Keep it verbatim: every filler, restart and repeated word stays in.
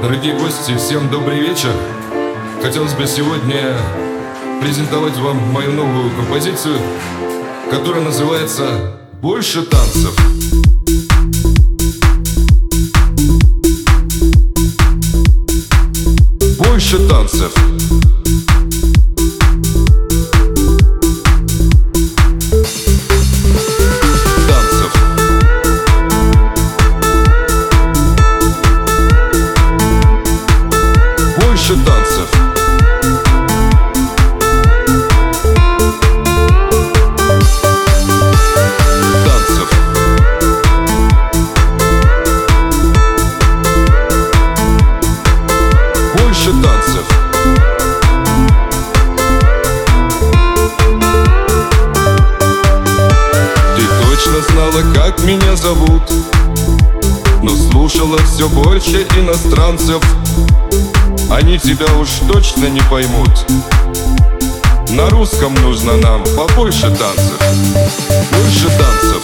Дорогие гости, всем добрый вечер. Хотелось бы сегодня презентовать вам мою новую композицию, которая называется «Больше танцев». Больше танцев. Больше танцев. Танцев. Больше танцев. Ты точно знала, как меня зовут, но слушала все больше иностранцев. Они тебя уж точно не поймут. На русском нужно нам побольше танцев. Больше танцев.